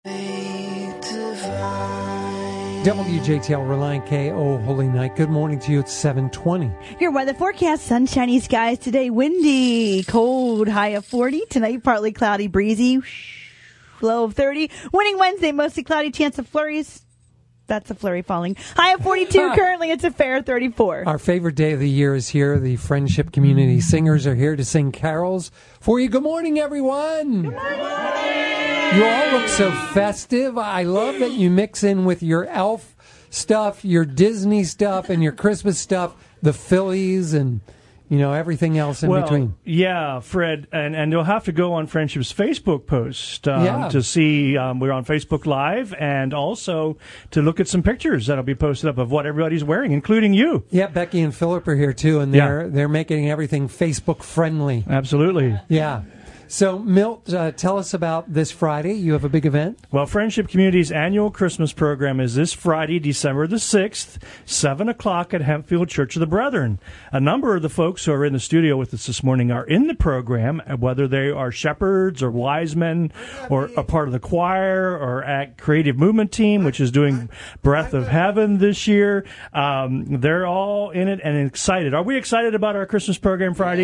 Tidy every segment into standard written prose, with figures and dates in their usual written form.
WJTL Reliant KO Holy Night. Good morning to you. It's 7:20. Your weather forecast: sunshiny skies today, windy, cold, high of 40. Tonight, partly cloudy, breezy, low of 30. Winning Wednesday, mostly cloudy, chance of flurries. That's a flurry falling. High of 42. Currently, it's a fair 34. Our favorite day of the year is here. The Friendship Community Singers are here to sing carols for you. Good morning, everyone. Good morning. You all look so festive. I love that you mix in with your elf stuff, your Disney stuff, and your Christmas stuff, the Phillies and, you know, everything else in between. Yeah, Fred, and you'll have to go on Friendship's Facebook post to see we're on Facebook Live, and also to look at some pictures that'll be posted up of what everybody's wearing, including you. Yeah, Becky and Philip are here too, and they're making everything Facebook friendly. Absolutely. Yeah. So, Milt, tell us about this Friday. You have a big event. Well, Friendship Community's annual Christmas program is this Friday, December the 6th, 7 o'clock at Hempfield Church of the Brethren. A number of the folks who are in the studio with us this morning are in the program, whether they are shepherds or wise men or a part of the choir or at Creative Movement Team, which is doing Breath of Heaven this year. They're all in it and excited. Are we excited about our Christmas program Friday?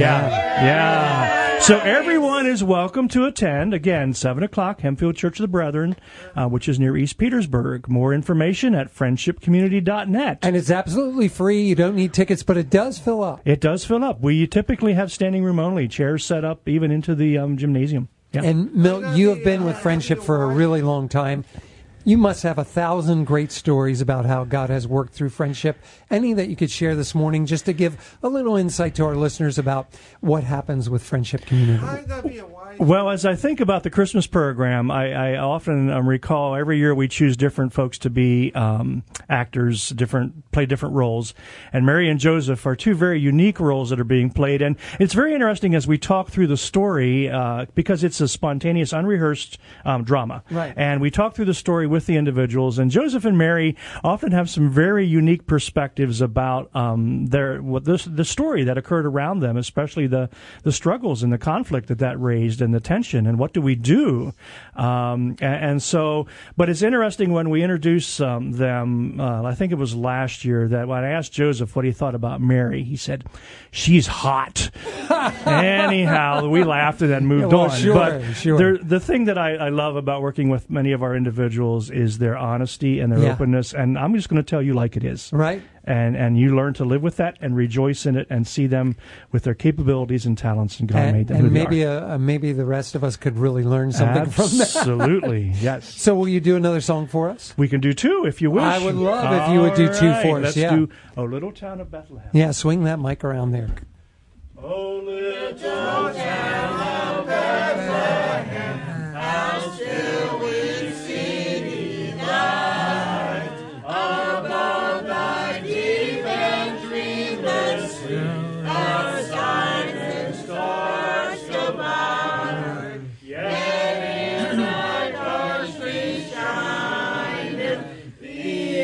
Yeah. So everyone is welcome to attend. Again, 7 o'clock, Hempfield Church of the Brethren, which is near East Petersburg. More information at friendshipcommunity.net. And it's absolutely free. You don't need tickets, but it does fill up. It does fill up. We typically have standing room only, chairs set up even into the gymnasium. Yeah. And Milt, you have been with Friendship for a really long time. You must have 1,000 great stories about how God has worked through Friendship. Any that you could share this morning just to give a little insight to our listeners about what happens with Friendship Community? Well, as I think about the Christmas program, I often recall every year we choose different folks to be actors, play different roles. And Mary and Joseph are two very unique roles that are being played. And it's very interesting as we talk through the story, because it's a spontaneous, unrehearsed drama. Right. And we talk through the story with the individuals. And Joseph and Mary often have some very unique perspectives about the story that occurred around them, especially the struggles and the conflict that raised and the tension, and what do we do? And so, but it's interesting when we introduce them, I think it was last year, that when I asked Joseph what he thought about Mary, he said, she's hot. Anyhow, we laughed and then moved on. Sure. The thing that I love about working with many of our individuals is their honesty and their openness, and I'm just going to tell you like it is. Right. And you learn to live with that and rejoice in it and see them with their capabilities and talents, and God made them and who they are. Maybe the rest of us could really learn something from that. Absolutely, yes. So will you do another song for us? We can do two if you wish. I would love if you would do two for us. Let's do O Little Town of Bethlehem. Yeah, swing that mic around there. O little town of Bethlehem, how still we see thee lie, above thy deep and dreamless sea, our silent stars combine. Yet in thy dark street shineth the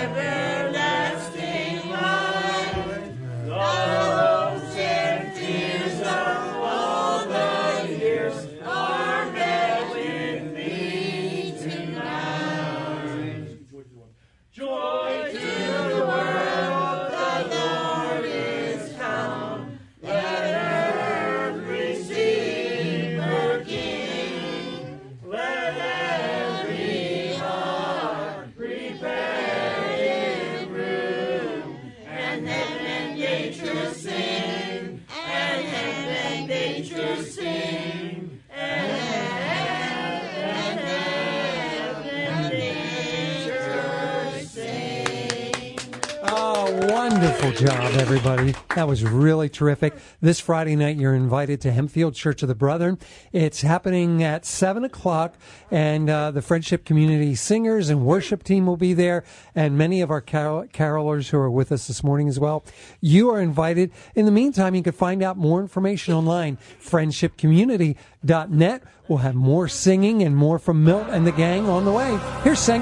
everlasting light. The hopes and tears of all the years are met with thee tonight. Joy to the world, the Lord is come. Let earth receive her King. Let every heart prepare his room. And heaven and nature sing. And heaven and nature sing. And heaven and nature sing. Oh, wonderful job, everybody. That was really terrific. This Friday night, you're invited to Hempfield Church of the Brethren. It's happening at 7 o'clock, and the Friendship Community Singers and worship team will be there, and many of our carolers who are with us this morning as well. You are invited. In the meantime, you can find out more information online, friendshipcommunity.net. We'll have more singing and more from Milt and the gang on the way. Here's